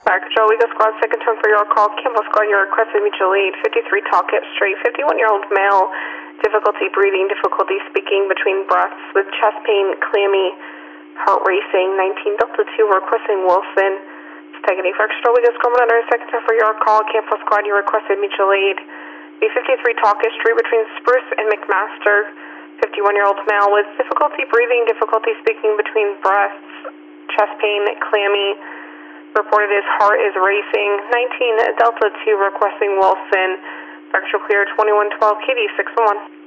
Package Legal Squad, second term for your call. Campbell Squad, your requested mutual aid. 53 Talcott Street, 51-year-old male. Difficulty breathing, difficulty speaking between breaths with chest pain, clammy, heart racing. 19 Delta 2 requesting Wilson. Stephanie Package Legal Squad, second term for your call. Campbell Squad, your requested mutual aid. B53 Talcott Street between Spruce and McMaster. 51-year-old male with difficulty breathing, difficulty speaking between breaths, chest pain, clammy. Reported his heart is racing. 19 Delta 2 requesting Wilson. Factual clear 2112 KD 611.